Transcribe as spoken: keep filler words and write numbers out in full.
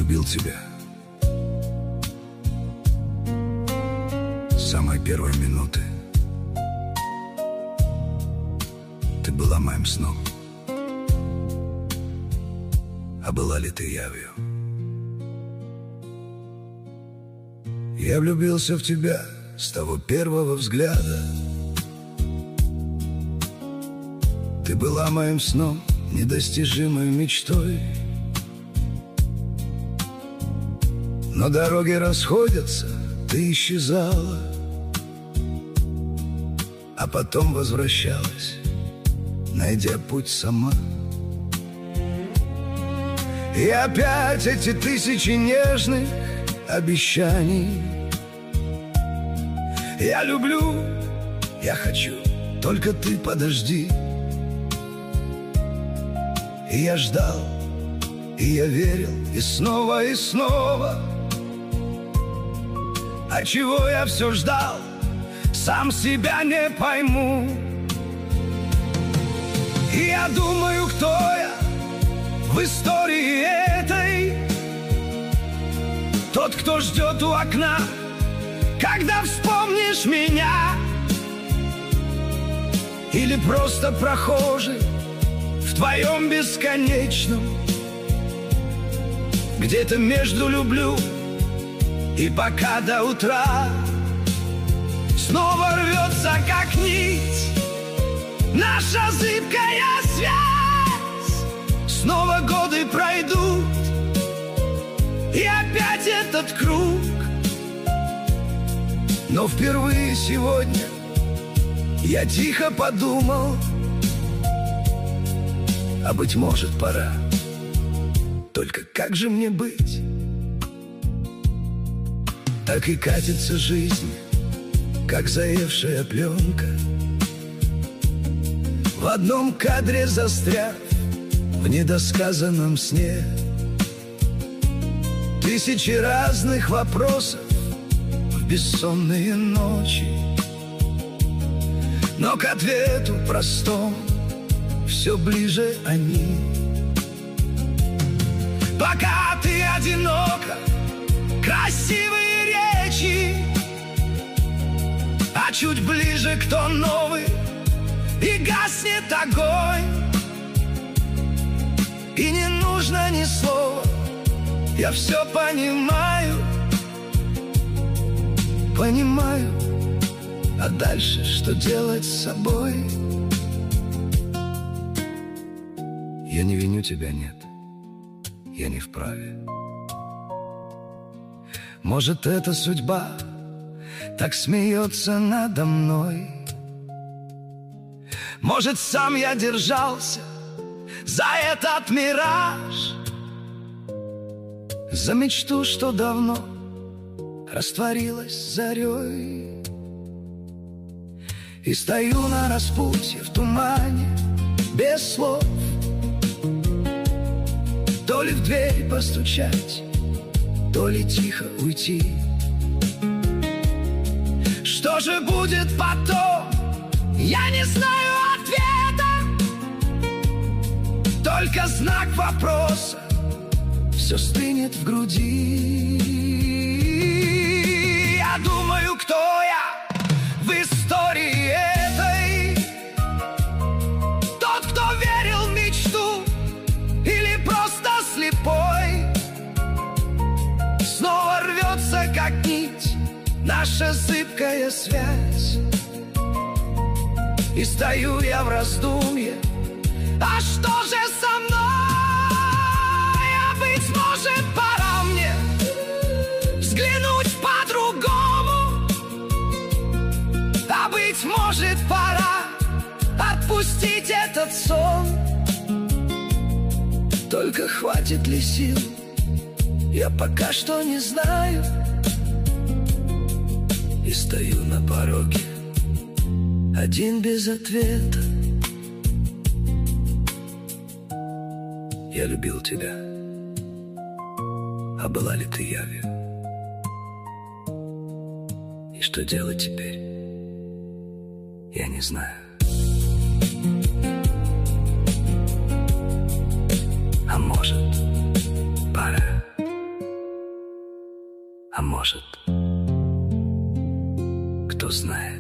любил тебя с самой первой минуты. Ты была моим сном, а была ли ты явью? Я влюбился в тебя с того первого взгляда. Ты была моим сном, недостижимой мечтой. Но дороги расходятся, ты исчезала, а потом возвращалась, найдя путь сама. И опять эти тысячи нежных обещаний. Я люблю, я хочу, только ты подожди. И я ждал, и я верил, и снова, и снова. А чего я все ждал, сам себя не пойму. И я думаю, кто я в истории этой. Тот, кто ждет у окна, когда вспомнишь меня. Или просто прохожий в твоем бесконечном, где-то между люблю и пока до утра. Снова рвется, как нить, наша зыбкая связь. Снова годы пройдут, и опять этот круг. Но впервые сегодня я тихо подумал, а быть может пора. Только как же мне быть? Так и катится жизнь, как заевшая пленка, в одном кадре застряв в недосказанном сне. Тысячи разных вопросов в бессонные ночи, но к ответу простому все ближе они. Пока ты одинока, красивые речи, а чуть ближе кто новый, и гаснет огонь. И не нужно ни слова, я все понимаю, понимаю, а дальше что делать с собой? Я не виню тебя, нет, я не вправе. Может, это судьба так смеется надо мной. Может, сам я держался за этот мираж, за мечту, что давно растворилась зарей. И стою на распутье в тумане без слов, то ли в дверь постучать, то ли тихо уйти. Что же будет потом, я не знаю ответа, только знак вопроса, все стынет в груди. Я думаю, кто я в истории этой. Тот, кто верил в мечту, или просто слепой. Снова рвется, как нить, наша зыбкая связь. И стою я в раздумье, а что же со мной? А быть может, пора мне взглянуть по-другому. А быть может, пора отпустить этот сон. Только хватит ли сил, я пока что не знаю. И стою на пороге, один без ответа. Я любил тебя, а была ли ты явью? И что делать теперь, я не знаю. А может, пора А может, кто знает.